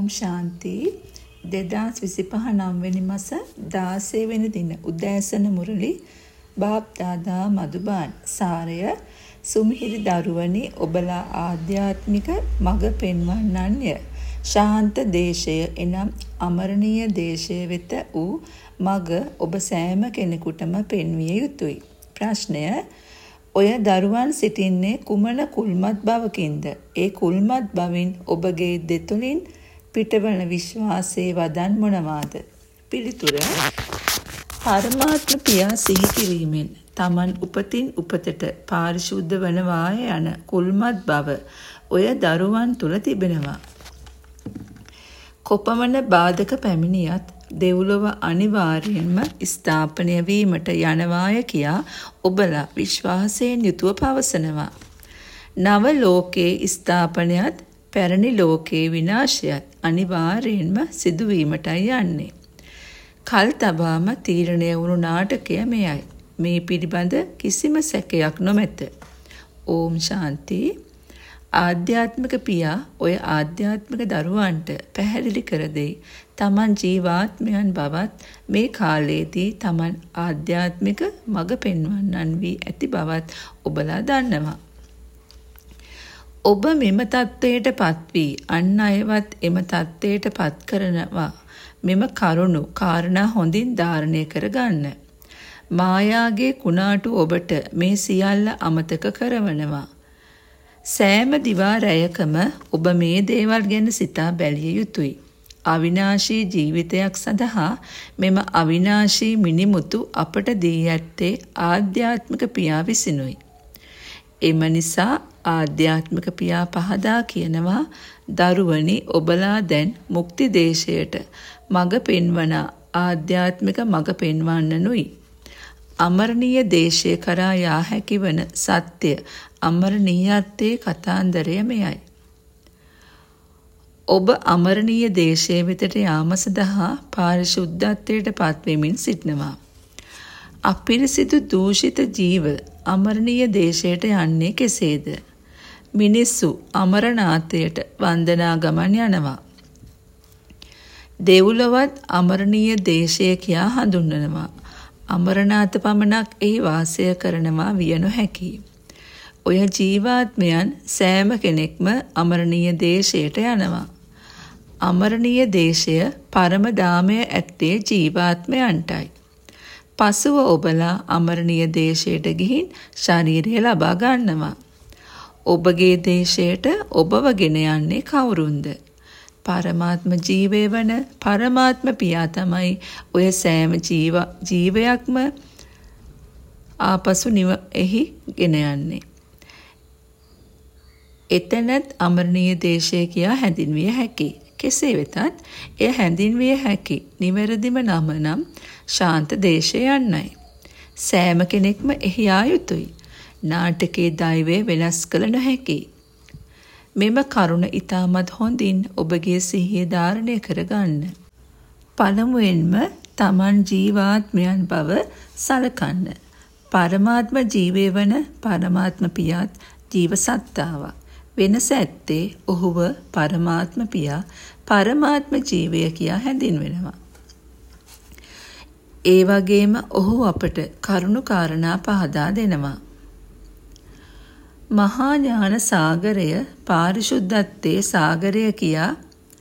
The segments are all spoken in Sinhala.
ඕම් ශාන්ති 2025 9වෙනි මාස 16 වෙනි දින උදෑසන මුරලි බාප් දාදා මදුබාන් සාරය සුමිහිරි දරුවනි ඔබලා ආධ්‍යාත්මික මඟ පෙන්වන්නන්ය ශාන්ත දේශය එනම් අමරණීය දේශය වෙත වූ මඟ ඔබ සෑම කෙනෙකුටම පෙන්විය යුතුය. ප්‍රශ්නය ඔය දරුවන් සිටින්නේ කුමන කුල්මත් බවකින්ද? ඒ කුල්මත් බවින් ඔබගේ දෙතුලින් පිටවන විශ්වාසයේ වදන් මොනවාද? පිළිතුර පරමාත්ම පියා සිහි කිරීමෙන් තමන් උපතින් උපතට පාරිශුද්ධ වනවාය යන කුල්මත් බව ඔය දරුවන් තුල තිබෙනවා. කොපමණ බාධක පැමිණියත් දෙව්ලොව අනිවාර්යෙන්ම ස්ථාපනය වීමට යනවාය කියා ඔබලා විශ්වාසයෙන් යුතුව පවසනවා. නව ලෝකයේ ස්ථාපනයත් පැරණි ලෝකයේ විනාශයත් අනිවාර්යෙන්ම සිදුවීමටයි යන්නේ. කල් තබාම තීරණය වුණු නාටකය මෙයයි. මේ පිළිබඳ කිසිම සැකයක් නොමැත. ඕම් ශාන්ති. ආධ්‍යාත්මික පියා ඔය ආධ්‍යාත්මික දරුවන්ට පැහැදිලි කර දෙයි. තමන් ජීවාත්මයන් බවත් මේ කාලයේදී තමන් ආධ්‍යාත්මික මඟ පෙන්වන්නන් වී ඇති බවත් ඔබලා දන්නවා. ඔබ මෙම තත්ත්වයට පත් වී අන් අයවත් එම තත්ත්වයට පත් කරනවා. මෙම කරුණු කාරණා හොඳින් ධාරණය කරගන්න. මායාගේ කුණාටු ඔබට මේ සියල්ල අමතක කරවනවා. සෑම දිවා රැයකම ඔබ මේ දේවල් ගැන සිතා බැලිය යුතුයි. අවිනාශී ජීවිතයක් සඳහා මෙම අවිනාශී මිනිමුතු අපට දී ඇත්තේ ආධ්‍යාත්මික පියා විසිනුයි. එම නිසා ආධ්‍යාත්මික පියා පහදා කියනවා දරුවනි ඔබලා දැන් මුක්ති දේශයට මඟ පෙන්වන ආධ්‍යාත්මික මඟ පෙන්වන්නනුයි. අමරණීය දේශය කරා යා හැකිවන සත්‍ය අමරණීයත්වයේ කතාන්දරය මෙයයි. ඔබ අමරණීය දේශය වෙතට යාම සඳහා පාරිශුද්ධත්වයට පත්වෙමින් සිටිනවා. අපිරිසිදු දූෂිත ජීව අමරණීය දේශයට යන්නේ කෙසේද? මිනිස්සු අමරනාථයට වන්දනා ගමන් යනවා. දෙව්ලොවත් අමරණීය දේශය කියා හඳුන්වනවා. අමරනාථ පමණක් එහි වාසය කරනවා විය නොහැකියි. ඔය ජීවාත්මයන් සෑම කෙනෙක්ම අමරණීය දේශයට යනවා. අමරණීය දේශය පරම දාමය ඇත්තේ ජීවාත්මයන්ටයි. පසුව ඔබලා අමරණීය දේශයට ගිහින් ශරීරය ලබා ගන්නවා. ඔබගේ දේශයට ඔබව ගෙන යන්නේ කවුරුන්ද? පරමාත්ම ජීවය වන පරමාත්ම පියා තමයි ඔය සෑම ජීවයක්ම ආපසු එහි ගෙන යන්නේ. එතනත් අමරණීය දේශය කියා හැඳින්විය හැකියි. කෙසේ වෙතත් එය හැඳින්විය හැකි නිවැරදිම නම නම් ශාන්ත දේශය යන්නයි. සෑම කෙනෙක්ම එහි ආ යුතුයි. නාටකයේ දෛවය වෙනස් කළ නොහැකියි. මෙම කරුණ ඊටමත් හොඳින් ඔබගේ සිහිය ධාරණය කරගන්න. පළමුවෙන්ම තමන් ජීවාත්මයන් බව සලකන්න. පරමාත්ම ජීවය වන පරමාත්ම පියාත් ජීව සත්තාවක්. වෙනස ඇත්තේ ඔහුව පරමාත්ම පියා පරමාත්ම ජීවය කියා හැඳින්වෙනවා. ඒ වගේම ඔහු අපට කරුණු කාරණා පහදා දෙනවා. මහා ඥාන සාගරය පාරිශුද්ධත්වයේ සාගරය කියා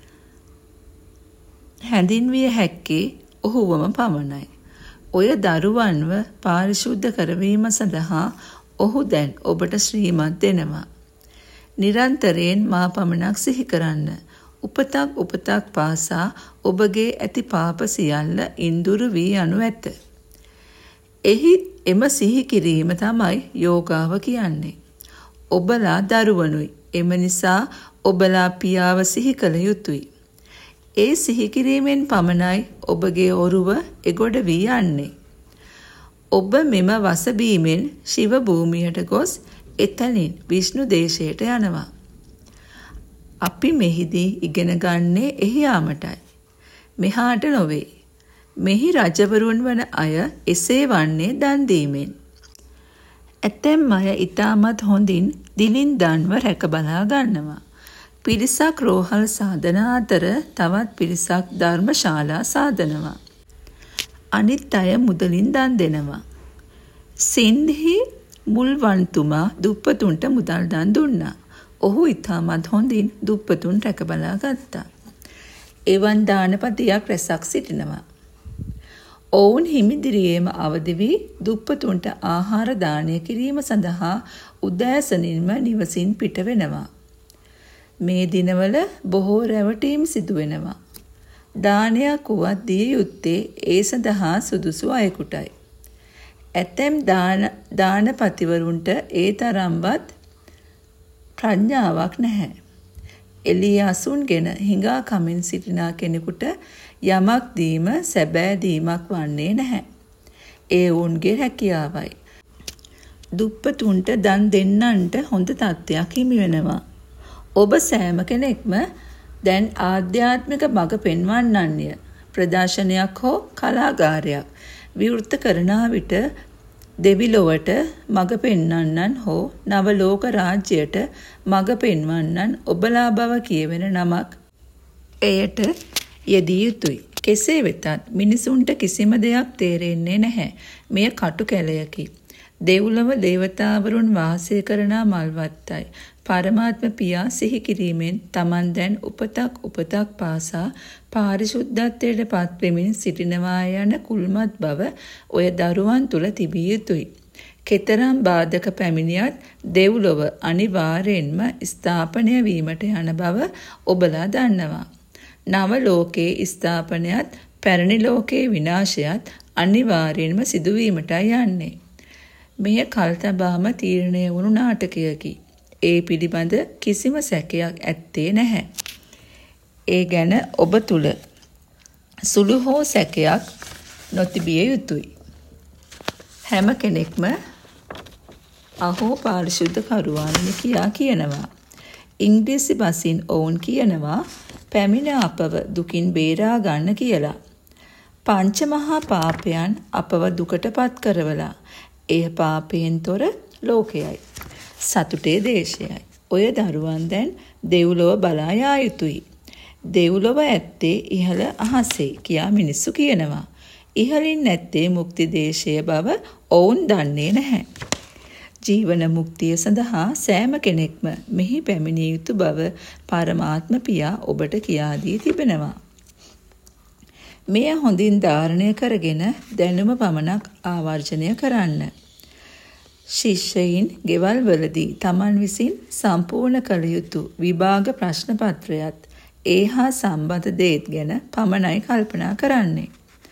හැඳින්විය හැක්කේ ඔහුවම පමණයි. ඔය දරුවන්ව පාරිශුද්ධ කරවීම සඳහා ඔහු දැන් ඔබට ශ්‍රීමත් දෙනවා. නිරන්තරයෙන් මා පමණක් සිහි කරන්න. උපතක් පාසා ඔබගේ ඇති පාප සියල්ල ඉන්දුරු වී යනු ඇත. එහි එම සිහි කිරීම තමයි යෝගාව කියන්නේ. ඔබලා දරුවනුයි. එම නිසා ඔබලා පියාව සිහි කළ යුතුයි. ඒ සිහි කිරීමෙන් පමණයි ඔබගේ ඔරුව එගොඩ වී යන්නේ. ඔබ මෙම වසබීමෙන් ශිව භූමියට ගොස් එතනින් විෂ්ණු දේශයට යනවා. අපි මෙහිදී ඉගෙන ගන්නේ එහි යාමටයි. මෙහාට නොවේ. මෙහි රජවරුන් වන අය එසේ වන්නේ දන් දීමෙන්. ඇතැම් අය ඊටමත් හොඳින් දිලින් දන්ව රැක බලා ගන්නවා. පිරිසක් රෝහල් සාධන අතර තවත් පිරිසක් ධර්මශාලා සාධනවා. අනිත් අය මුදලින් දන් දෙනවා. සින්හි මුල්වන්තුමා දුප්පතුන්ට මුදල් දන් දුන්නා. ඔහු ඉතාමත් හොඳින් දුප්පතුන් රැකබලා ගත්තා. එවන් දානපතියක් රැසක් සිටිනවා. ඔවුන් හිමිදිරියේම අවදි වී දුප්පතුන්ට ආහාර දානය කිරීම සඳහා උදෑසනින්ම නිවසින් පිට වෙනවා. මේ දිනවල බොහෝ රැවටීම් සිදු වෙනවා. දානයක් වුවත් දිය යුත්තේ ඒ සඳහා සුදුසු අයෙකුටයි. ඇතැම් දානපතිවරුන්ට ඒ තරම්වත් ප්‍රඥාවක් නැහැ. එලියාසුන්ගෙන හිඟා කමින් සිටිනා කෙනෙකුට යමක් දීම සැබෑ දීමක් වන්නේ නැහැ. ඒ ඔවුන්ගේ හැකියාවයි. දුප්පතුන්ට දන් දෙන්නන්ට හොඳ තත්ත්වයක් හිමි වෙනවා. ඔබ සෑම කෙනෙක්ම දැන් ආධ්‍යාත්මික මඟ පෙන්වන්නන්ය. ප්‍රදර්ශනයක් හෝ කලාගාරයක් විවෘත කරනා විට දෙවිලොවට මඟ පෙන්වන්නන් හෝ නවලෝක රාජ්‍යයට මඟ පෙන්වන්නන් ඔබලා බව කියවෙන නමක් එයට යෙදිය යුතුයි. කෙසේ වෙතත් මිනිසුන්ට කිසිම දෙයක් තේරෙන්නේ නැහැ. මෙය කටු කැලයකි. දෙව්ලොව දේවතාවරුන් වාසය කරන මල්වත්තයි. පරමාත්ම පියා සිහි කිරීමෙන් තමන් දැන් උපතක් පාසා පාරිශුද්ධත්වයට පත්වෙමින් සිටිනවා යන කුල්මත් බව ඔය දරුවන් තුල තිබිය යුතුයි. කෙතරම් බාධක පැමිණියත් දෙව්ලොව අනිවාර්යෙන්ම ස්ථාපනය වීමට යන බව ඔබලා දන්නවා. නව ලෝකයේ ස්ථාපනයත් පැරණි ලෝකයේ විනාශයත් අනිවාර්යෙන්ම සිදුවීමටයි යන්නේ. මෙය කල්තබාම තීරණය වුණු නාටකයකි. ඒ පිළිබඳ කිසිම සැකයක් ඇත්තේ නැහැ. ඒ ගැන ඔබ තුල සුළු හෝ සැකයක් නොතිබිය යුතුයි. හැම කෙනෙක්ම අහෝ පාරිශුද්ධ කරුවානි කියා කියනවා. ඉංග්‍රීසි බසින් ඔවුන් කියනවා පැමිණ අපව දුකින් බේරා ගන්න කියලා. පංචමහා පාපයන් අපව දුකටපත් කරවලා එය පාපයෙන් තොර ලෝකයයි. සතුටේ දේශයයි. ඔය දරුවන් දැන් දෙව්ලොව බලා යා යුතුයි. දෙව්ලොව ඇත්තේ ඉහළ අහසේ කියා මිනිස්සු කියනවා. ඉහළින් නැත්තේ මුක්ති දේශය බව ඔවුන් දන්නේ නැහැ. ජීවන මුක්තිය සඳහා සෑම කෙනෙක්ම මෙහි පැමිණිය යුතු බව පරමාත්ම පියා ඔබට කියා දී තිබෙනවා. මෙය හොඳින් ධාරණය කරගෙන දැනුම පමණක් ආවර්ජනය කරන්න. ශිෂ්‍යයින් ගෙවල් වලදී තමන් විසින් සම්පූර්ණ කළ යුතු විභාග ප්‍රශ්න පත්‍රයත් ඒ හා සම්බන්ධ දේත් ගැන පමණයි කල්පනා කරන්නේ.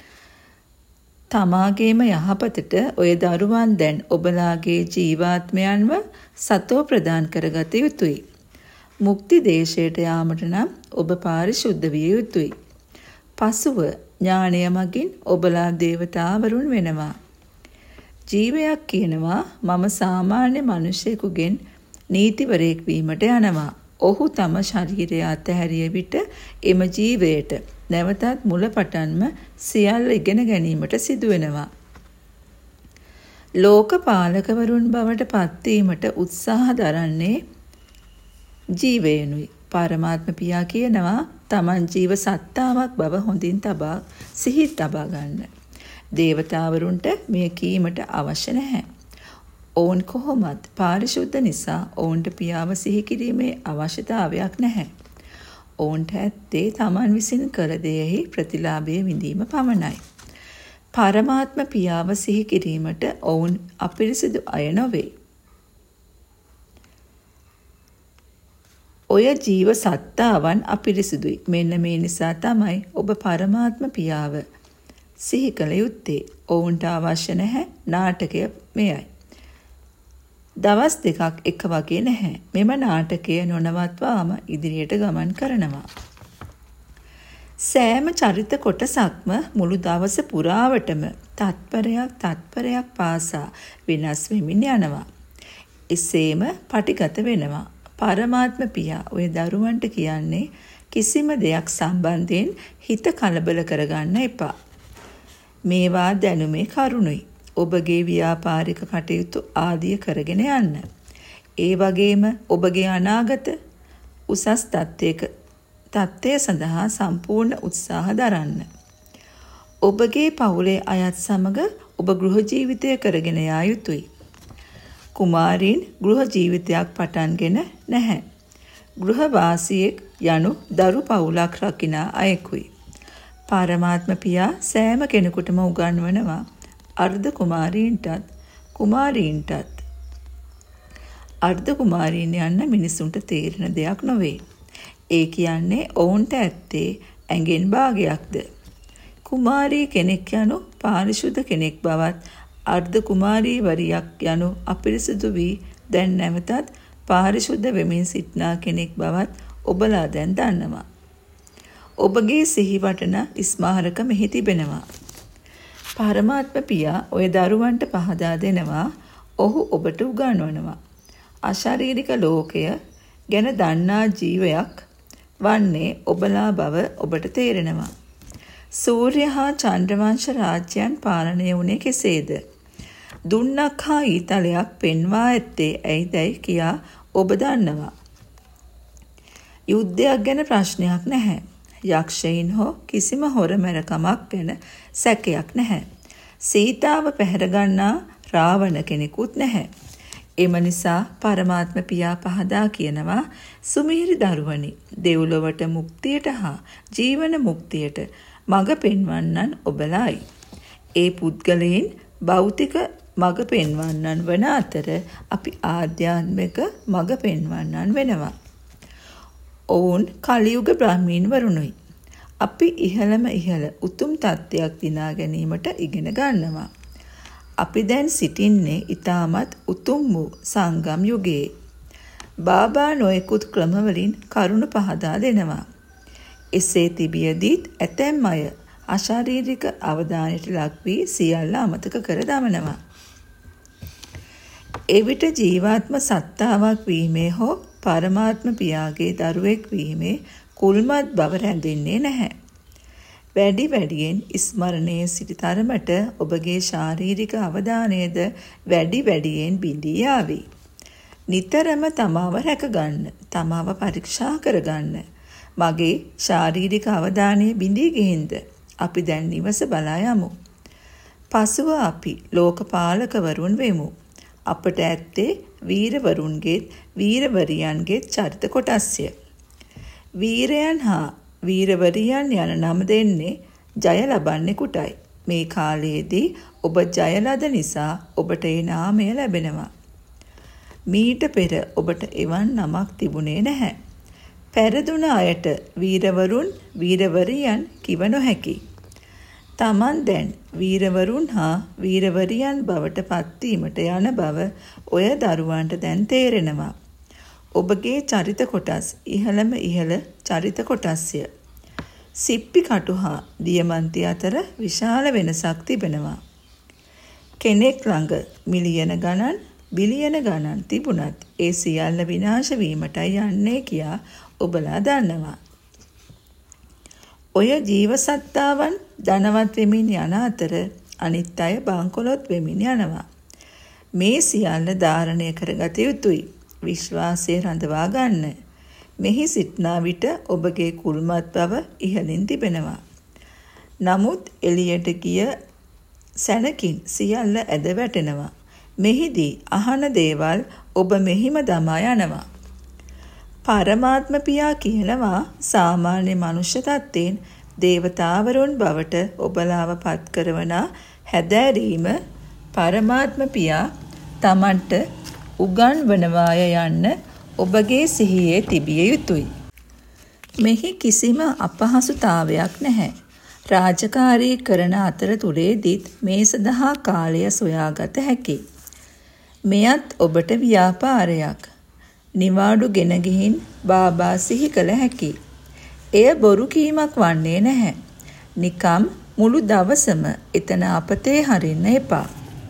තමාගේම යහපතට ඔය දරුවන් දැන් ඔබලාගේ ජීවාත්මයන්ව සතෝ ප්‍රදාන් කරගත යුතුයි. මුක්ති දේශයට යාමට නම් ඔබ පාරිශුද්ධ විය යුතුයි. පසුව ඥානය මගින් ඔබලා දේවතාවරුන් වෙනවා. ජීවයක් කියනවා මම සාමාන්‍ය මිනිසෙකුගෙන් නීතිවරයෙක් වීමට යනවා. ඔහු තම ශරීරය අතහැරිය විට එම ජීවයට නැවතත් මුලපටන්ම සියල්ල ඉගෙන ගැනීමට සිදු වෙනවා. ලෝකපාලකවරුන් බවට පත්වීමට උත්සාහ දරන්නේ ජීවයනුයි. පරමාත්ම පියා කියනවා තමන් ජීව සත්තාවක් බව හොඳින් සිහි තබා ගන්න. දේවතාවරුන්ට මෙය කීමට අවශ්‍ය නැහැ. ඔවුන් කොහොමත් පාරිශුද්ධ නිසා ඔවුන්ට පියාව සිහි කිරීමේ අවශ්‍යතාවයක් නැහැ. ඔවුන්ට ඇත්තේ තමන් විසින් කළ දෙයෙහි ප්‍රතිලාභය විඳීම පමණයි. පරමාත්ම පියාව සිහි කිරීමට ඔවුන් අපිරිසිදු අය නොවේ. ඔය ජීව සත්තාවන් අපිරිසිදුයි. මෙන්න මේ නිසා තමයි ඔබ පරමාත්ම පියාව සිහි කළ යුත්තේ. ඔවුන්ට අවශ්‍ය නැහැ නාටකය මෙයයි. දවස් දෙකක් එක වගේ නැහැ. මෙම නාටකය නොනවත්වාම ඉදිරියට ගමන් කරනවා. සෑම චරිත කොටසක්ම මුළු දවස පුරාවටම තත්පරයක් පාසා වෙනස් වෙමින් යනවා. එසේම පටිගත වෙනවා. පරමාත්ම පියා ඔය දරුවන්ට කියන්නේ කිසිම දෙයක් සම්බන්ධයෙන් හිත කලබල කරගන්න එපා. මේවා දැනුමේ කරුණුයි. ඔබගේ ව්‍යාපාරික කටයුතු ආදිය කරගෙන යන්න. ඒ වගේම ඔබගේ අනාගත උසස් තත්ත්වය සඳහා සම්පූර්ණ උත්සාහ දරන්න. ඔබගේ පවුලේ අයත් සමග ඔබ ගෘහ ජීවිතය කරගෙන යා යුතුයි. කුමාරීන් ගෘහ ජීවිතයක් පටන්ගෙන නැහැ. ගෘහවාසියෙක් යනු දරු පවුලක් රකිනා අයෙකුයි. පරමාත්ම පියා සෑම කෙනෙකුටම උගන්වනවා අර්ධ කුමාරීන්ටත් කුමාරීන්ටත්. අර්ධ කුමාරීන් යන්න මිනිසුන්ට තේරෙන දෙයක් නොවේ. ඒ කියන්නේ ඔවුන්ට ඇත්තේ ඇඟෙන් භාගයක්ද. කුමාරී කෙනෙක් යනු පාරිශුද්ධ කෙනෙක් බවත් අර්ධ කුමාරී වරියක් යනු අපිරිසිදු වී දැන් නැවතත් පාරිශුද්ධ වෙමින් සිටිනා කෙනෙක් බවත් ඔබලා දැන් දන්නවා. ඔබගේ සිහිවටන ස්මාරක මෙහි තිබෙනවා. පරමාත්ම පියා ඔය දරුවන්ට පහදා දෙනවා. ඔහු ඔබට උගන්වනවා. අශාරීරික ලෝකය ගැන දන්නා ජීවයක් වන්නේ ඔබලා බව ඔබට තේරෙනවා. සූර්ය හා චන්ද්‍රවංශ රාජ්‍යයන් පාලනය වුණේ කෙසේද? දුන්නක් හා ඊතලයක් පෙන්වා ඇත්තේ ඇයිදයි කියා ඔබ දන්නවා. යුද්ධයක් ගැන ප්‍රශ්නයක් නැහැ. යක්ෂයින් හෝ කිසිම හොරමැරකමක් ගැන සැකයක් නැහැ. සීතාව පැහැරගන්නා රාවණ කෙනෙකුත් නැහැ. එම නිසා පරමාත්ම පියා පහදා කියනවා සුමිහිරි දරුවනි, දෙව්ලොවට මුක්තියට හා ජීවන මුක්තියට මඟ පෙන්වන්නන් ඔබලායි. ඒ පුද්ගලයන් භෞතික මඟ පෙන්වන්නන් වන අතර අපි ආධ්‍යාත්මික මඟ පෙන්වන්නන් වෙනවා. ඔවුන් කලියුග බ්‍රාහ්මීන් වරුණුයි. අපි ඉහළම ඉහළ උතුම් තත්ත්වයක් දිනා ගැනීමට ඉගෙන ගන්නවා. අපි දැන් සිටින්නේ ඊටමත් උතුම් වූ සංගම් යුගයේ. බාබා නොයෙකුත් ක්‍රමවලින් කරුණ පහදා දෙනවා. එසේ තිබියදීත් ඇතැම් අය අශාරීරික අවධානයට ලක් වී සියල්ල අමතක කර දමනවා. එවිට ජීවාත්ම සත්තාවක් වීමේ හෝ පරමාත්ම පියාගේ දරුවෙක් වීමේ කුල්මත් බව රැඳෙන්නේ නැහැ. වැඩි වැඩියෙන් ස්මරණයේ සිටි තරමට ඔබගේ ශාරීරික අවධානයද වැඩි වැඩියෙන් බිඳී යාවි. නිතරම තමාව රැකගන්න, තමාව පරීක්ෂා කරගන්න. මගේ ශාරීරික අවධානය බිඳී ගිහින්ද? අපි දැන් නිවස බලා යමු. පසුව අපි ලෝකපාලකවරුන් වෙමු. අපට ඇත්තේ වීරවරුන්ගේත් වීරවරියන්ගේත් චරිත කොටස්ය. වීරයන් හා වීරවරියන් යන නම දෙන්නේ ජය ලබන්නෙකුටයි. මේ කාලයේදී ඔබ ජය ලද නිසා ඔබට ඒ නාමය ලැබෙනවා. මීට පෙර ඔබට එවන් නමක් තිබුණේ නැහැ. පෙරදුන අයට වීරවරුන් වීරවරියන් කිව නොහැකි. තමන් දැන් වීරවරුන් හා වීරවරියන් බවට පත්වීමට යන බව ඔය දරුවන්ට දැන් තේරෙනවා. ඔබගේ චරිත කොටස් ඉහළම ඉහළ චරිත කොටස්ය. සිප්පි කටු හා දියමන්ති අතර විශාල වෙනසක් තිබෙනවා. කෙනෙක් ළඟ මිලියන ගණන් බිලියන ගණන් තිබුණත් ඒ සියල්ල විනාශ වීමටයි යන්නේ කියා ඔබලා දන්නවා. ඔය ජීවසත්තාවන් ධනවත් වෙමින් යන අතර අනිත් අය බංකොලොත් වෙමින් යනවා. මේ සියල්ල ධාරණය කරගත යුතුයි. විශ්වාසය රඳවා ගන්න. මෙහි සිටනා විට ඔබගේ කුල්මත් බව ඉහළින් තිබෙනවා. නමුත් එළියට ගිය සැනකින් සියල්ල ඇද වැටෙනවා. මෙහිදී අහන දේවල් ඔබ මෙහිම දමා යනවා. පරමාත්ම පියා කියනවා සාමාන්‍ය මනුෂ්‍ය තත්ත්වයෙන් දේවතාවරුන් බවට ඔබලාව පත් කරවන හැදෑරීම පරමාත්ම පියා තමන්ට උගන්වනවාය යන්න ඔබගේ සිහියේ තිබිය යුතුයි. මෙහි කිසිම අපහසුතාවයක් නැහැ. රාජකාරී කරන අතරතුරේදීත් මේ සඳහා කාලය සොයාගත හැකියි. මෙයත් ඔබට ව්‍යාපාරයක්. නිවාඩු ගෙන ගිහින් බාබා සිහි කළ හැකි. එය බොරු කීමක් වන්නේ නැහැ. නිකම් මුළු දවසම එතන අපතේ හරින්න එපා.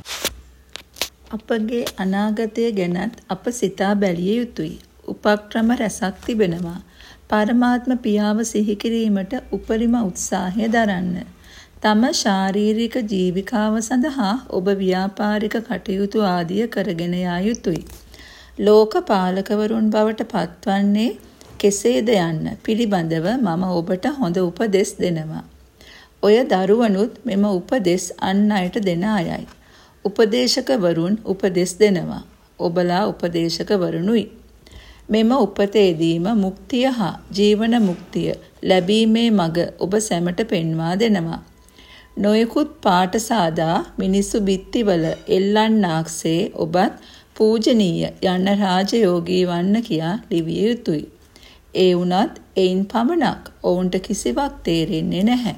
අපගේ අනාගතය ගැනත් අප සිතා බැලිය යුතුයි. උපක්‍රම රැසක් තිබෙනවා. පරමාත්ම පියාව සිහි කිරීමට උපරිම උත්සාහය දරන්න. තම ශාරීරික ජීවිකාව සඳහා ඔබ ව්‍යාපාරික කටයුතු ආදිය කරගෙන යා යුතුයි. ලෝක පාලකවරුන් බවට පත්වන්නේ කෙසේද යන්න පිළිබඳව මම ඔබට හොඳ උපදෙස් දෙනවා. ඔය දරුවනුත් මෙම උපදෙස් අන් අයට දෙන අයයි. උපදේශකවරුන් උපදෙස් දෙනවා. ඔබලා උපදේශකවරුනුයි. මෙම උපතේදීම මුක්තිය හා ජීවන මුක්තිය ලැබීමේ මඟ ඔබ සැමට පෙන්වා දෙනවා. නොයෙකුත් පාට සාදා මිනිස්සු බිත්තිවල එල්ලන්නාක්සේ ඔබත් පූජනීය යන්න රාජයෝගී වන්න කියා ලිවිය යුතුයි. ඒ වුණත් එයින් පමණක් ඔවුන්ට කිසිවක් තේරෙන්නේ නැහැ.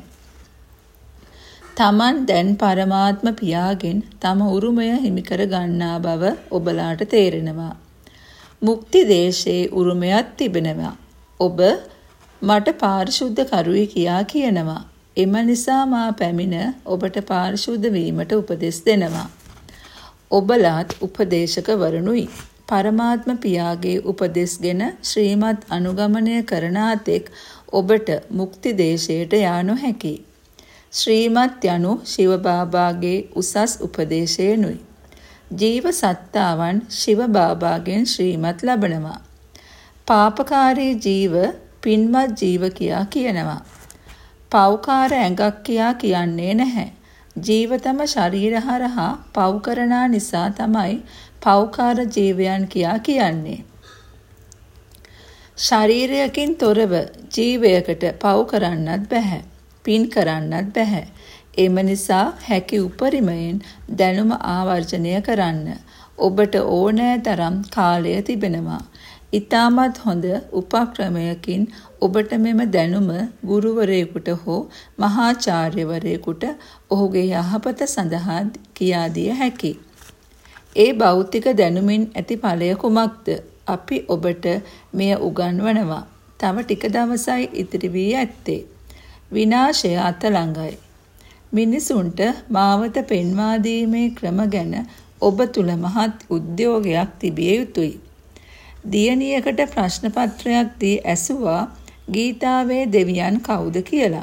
තමන් දැන් පරමාත්ම පියාගෙන් තම උරුමය හිමිකර ගන්නා බව ඔබලාට තේරෙනවා. මුක්ති දේශයේ උරුමයක් තිබෙනවා. ඔබ මට පාරිශුද්ධ කරුයි කියා කියනවා. එම නිසා මා පැමිණ ඔබට පාරිශුද්ධ වීමට උපදෙස් දෙනවා. ඔබලාත් උපදේශකවරුනුයි. පරමාත්ම පියාගේ උපදෙස්ගෙන ශ්‍රීමත් අනුගමනය කරන අතෙක් ඔබට මුක්ති දේශයට යා නොහැකි. ශ්‍රීමත් යනු ශිව බාබාගේ උසස් උපදේශයනුයි. ජීව සත්තාවන් ශිව බාබාගෙන් ශ්‍රීමත් ලබනවා. පාපකාරී ජීව පින්වත් ජීව කියා කියනවා. පව්කාර ඇඟක් කියා කියන්නේ නැහැ. ජීව තම ශරීර හරහා පව් කරනා නිසා තමයි පව්කාර ජීවයන් කියා කියන්නේ. ශරීරයකින් තොරව ජීවයකට පව් කරන්නත් බැහැ. පින් කරන්නත් බැහැ. එම නිසා හැකි උපරිමයෙන් දැනුම ආවර්ජනය කරන්න ඔබට ඕනෑ තරම් කාලය තිබෙනවා. ඊටමත් හොඳ උපක්‍රමයකින් ඔබට මෙම දැනුම ගුරුවරයෙකුට හෝ මහාචාර්යවරයෙකුට ඔහුගේ යහපත සඳහා කියා දිය හැකියි. ඒ භෞතික දැනුමින් ඇති ඵලය කුමක්ද? අපි ඔබට මෙය උගන්වනවා. තව ටික දවසයි ඉතිරි වී ඇත්තේ. විනාශය අත ළඟයි. මිනිසුන්ට මාවත පෙන්වා දීමේ ක්‍රම ගැන ඔබ තුල මහත් උද්‍යෝගයක් තිබිය යුතුයි. දියණියකට ප්‍රශ්න පත්‍රයක් දී ඇසුවා ගීතාවේ දෙවියන් කවුද කියලා.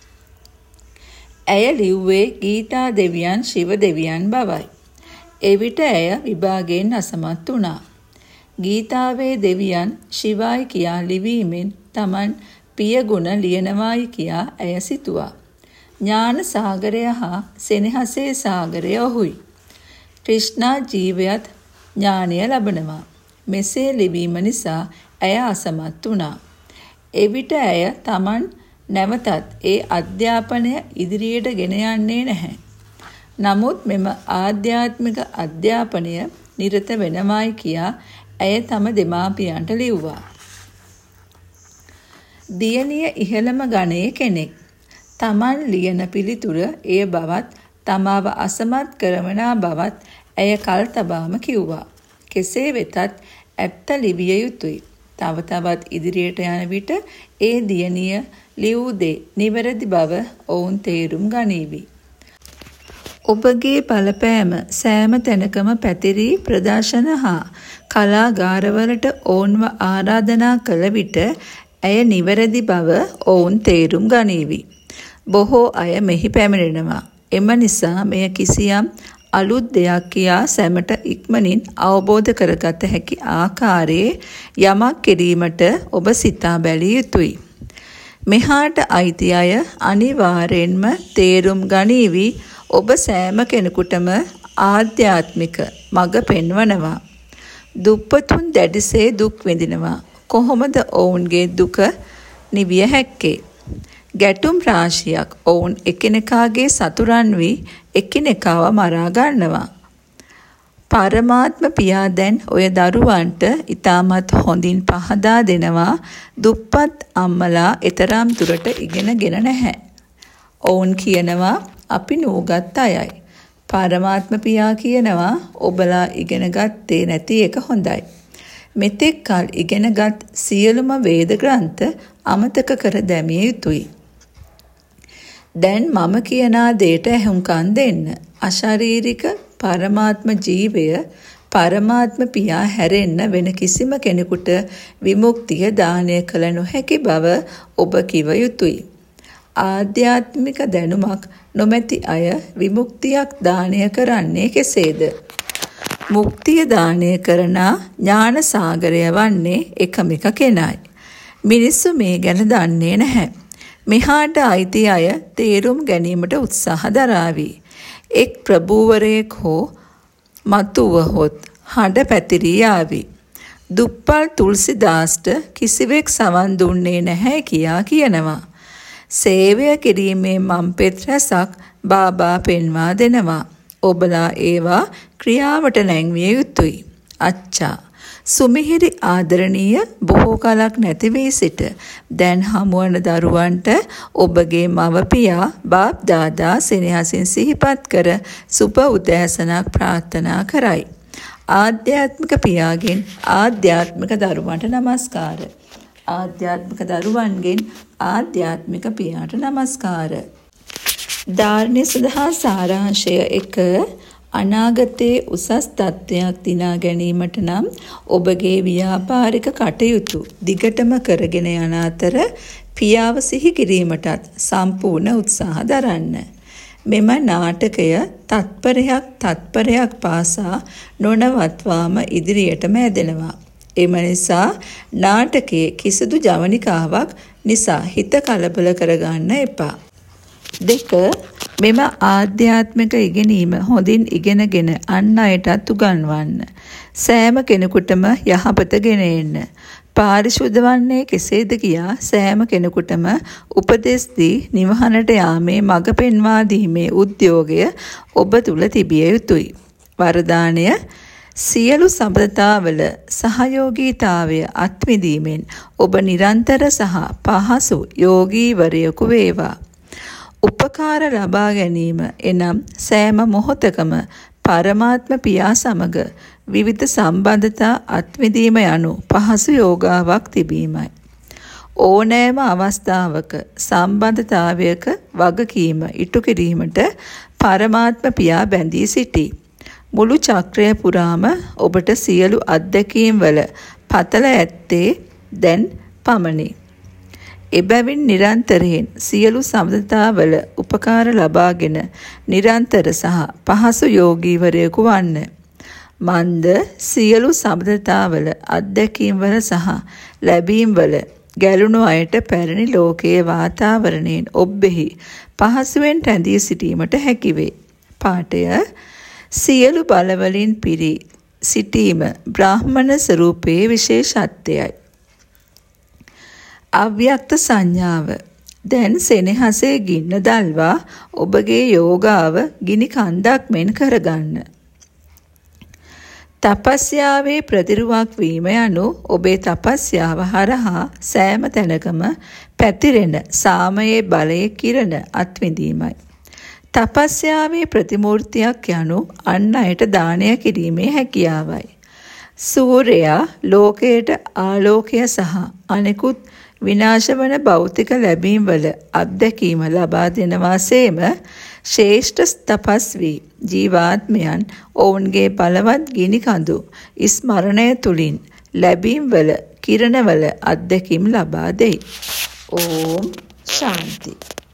ඇය ලිව්වේ ගීතා දෙවියන් ශිව දෙවියන් බවයි. එවිට ඇය විභාගයෙන් අසමත් වුණා. ගීතාවේ දෙවියන් ශිවයි කියා ලිවීමෙන් Taman පියගුණ ලියනවායි කියා ඇය සිතුවා. ඥාන සාගරය හා සෙනෙහසේ සාගරය ඔහුයි. ක්‍රිෂ්ණා ජීවයත් ඥානය ලබනවා. මෙසේ ලිවීම නිසා ඇය අසමත් වුණා. එවිට ඇය Taman නැවතත් ඒ අධ්‍යාපනය ඉදිරියට ගෙන යන්නේ නැහැ. නමුත් මෙම ආධ්‍යාත්මික අධ්‍යාපනය නිරත වෙනවායි කියා ඇය තම දෙමාපියන්ට ලිව්වා. දියණිය ඉහළම ගණයේ කෙනෙක්. Taman ලියන පිළිතුර එය බවත් තමාව අසමත් කරවනා බවත් ඇය කල් තබාම කිව්වා. කෙසේ වෙතත් ඇත්ත ලිවිය යුතුයි. තව තවත් ඉදිරියට යන විට ඒ දියණිය ලියූ දේ නිවැරදි බව ඔවුන් තේරුම් ගනීවි. ඔබගේ බලපෑම සෑම තැනකම පැතිරී ප්‍රදර්ශන හා කලාගාරවලට ඔවුන්ව ආරාධනා කළ විට ඇය නිවැරදි බව ඔවුන් තේරුම් ගනීවි. බොහෝ අය මෙහි පැමිණෙනවා. එම නිසා මෙය කිසියම් අලුත් දෙයක් කියා සැමට ඉක්මනින් අවබෝධ කරගත හැකි ආකාරයේ යමක් කිරීමට ඔබ සිතා බැලිය යුතුයි. මෙහාට අයිති අය අනිවාර්යෙන්ම තේරුම් ගනීවි ඔබ සෑම කෙනෙකුටම ආධ්‍යාත්මික මඟ පෙන්වනවා. දුප්පතුන් දැඩිසේ දුක් විඳිනවා. කොහොමද ඔවුන්ගේ දුක නිවිය හැක්කේ? ගැටුම් රාශියක් ඔවුන් එකිනෙකාගේ සතුරන් වී එකිනෙකාව මරා ගන්නවා. පරමාත්ම පියා දැන් ඔය දරුවන්ට ඊටමත් හොඳින් පහදා දෙනවා. දුප්පත් අම්මලා ඊතරම් දුරට ඉගෙනගෙන නැහැ. ඔවුන් කියනවා අපි නූගත් අයයි. පරමාත්ම පියා කියනවා ඔබලා ඉගෙන ගත්තේ නැති එක හොඳයි. මෙතෙක් කල ඉගෙනගත් සියලුම වේද ග්‍රන්ථ අමතක කර දැමිය යුතුයි. දැන් මම කියනා දේට ඇහුම්කන් දෙන්න. අශාරීරික පරමාත්ම ජීවය පරමාත්ම පියා හැරෙන්න වෙන කිසිම කෙනෙකුට විමුක්තිය දානය කළ නොහැකි බව ඔබ කිව යුතුයි. ආධ්‍යාත්මික දැනුමක් නොමැති අය විමුක්තියක් දානය කරන්නේ කෙසේද? මුක්තිය දානය කරන ඥාන සාගරය වන්නේ එකම එක කෙනයි. මිනිස්සු මේ ගැන දන්නේ නැහැ. මෙහාට අයිති අය තේරුම් ගැනීමට උත්සාහ දරාවි. එක් ප්‍රභූවරයෙක් හෝ මතුවහොත් හඬ පැතිරී ආවි. දුප්පල් තුල්සිදාස්ට කිසිවෙක් සවන් දුන්නේ නැහැ කියා කියනවා. සේවය කිරීමේ මම්පෙත් රැසක් බාබා පෙන්වා දෙනවා. ඔබලා ඒවා ක්‍රියාවට නැංවිය යුතුයි. අච්චා. සුමිහිරි ආදරණීය බොහෝ කලක් නැති වී සිට දැන් හමුවන දරුවන්ට ඔබගේ මව පියා බාප් දාදා සෙනෙහසින් සිහිපත් කර සුබ උදෑසනක් ප්‍රාර්ථනා කරයි. ආධ්‍යාත්මික පියාගෙන් ආධ්‍යාත්මික දරුවන්ට නමස්කාර. ආධ්‍යාත්මික දරුවන්ගෙන් ආධ්‍යාත්මික පියාට නමස්කාර. ධාරණය සඳහා සාරාංශය 1. අනාගතයේ උසස් තත්ත්වයක් දිනා ගැනීමට නම් ඔබගේ ව්‍යාපාරික කටයුතු දිගටම කරගෙන යන අතර පියාව සිහි කිරීමටත් සම්පූර්ණ උත්සාහ දරන්න. මෙම නාටකය තත්පරයක් පාසා නොනවත්වාම ඉදිරියටම ඇදෙනවා. එම නිසා නාටකයේ කිසිදු ජවනිකාවක් නිසා හිත කලබල කරගන්න එපා. 2. මෙම ආධ්‍යාත්මික ඉගෙනීම හොඳින් ඉගෙනගෙන අන් අයටත් උගන්වන්න. සෑම කෙනෙකුටම යහපත ගෙන එන්න. පාරිශුද්ධ වන්නේ කෙසේද කියා සෑම කෙනෙකුටම උපදෙස් දී නිවහනට යාමේ මඟ පෙන්වා දීමේ උද්‍යෝගය ඔබ තුල තිබිය යුතුයි. වරදානය සියලු සබඳතාවල සහයෝගීතාවය අත්විඳීමෙන් ඔබ නිරන්තර සහ පහසු යෝගීවරයෙකු වේවා. උපකාර ලබා ගැනීම එනම් සෑම මොහොතකම පරමාත්ම පියා සමග විවිධ සම්බන්ධතා අත්විඳීම යනු පහසු යෝගාවක් තිබීමයි. ඕනෑම අවස්ථාවක සම්බන්ධතාවයක වගකීම ඉටු කිරීමට පරමාත්ම පියා බැඳී සිටී. මුළු චක්‍රය පුරාම ඔබට සියලු අත්දැකීම් වල පතල ඇත්තේ දැන් පමණි. එබැවින් නිරන්තරයෙන් සියලු සම්බන්ධතාවල උපකාර ලබාගෙන නිරන්තර සහ පහසු යෝගීවරයෙකු වන්න. මන්ද සියලු සම්බන්ධතාවල අත්දැකීම්වල සහ ලැබීම්වල ගැලුණු අයට පැරණි ලෝකයේ වාතාවරණයෙන් ඔබෙහි පහසුවෙන් රැඳී සිටීමට හැකිවේ. පාඨය සියලු බලවලින් පිරී සිටීම බ්‍රාහ්මණ ස්වරූපයේ විශේෂත්වයයි. අව්‍යක්ත සංඥාව. දැන් සෙනෙහසේ ගින්න දල්වා ඔබගේ යෝගාව ගිනි කන්දක් මෙන් කරගන්න. තපස්යාවේ ප්‍රතිරුවක් වීම යනු ඔබේ තපස්යාව හරහා සෑම තැනකම පැතිරෙන සාමයේ බලයේ කිරණ අත්විඳීමයි. තපස්යාවේ ප්‍රතිමූර්තියක් යනු අන් අයට දානය කිරීමේ හැකියාවයි. සූර්යයා ලෝකයට ආලෝකය සහ අනෙකුත් විනාශ වන භෞතික ලැබීම් වල අත්දැකීම ලබා දෙනවාසේම ශ්‍රේෂ්ඨ තපස්වී ජීවාත්මයන් ඔවුන්ගේ බලවත් ගිනි කඳු ස්මරණය තුලින් ලැබීම් වල කිරණවල අත්දැකීම් ලබා දෙයි. ඕම් ශාන්ති.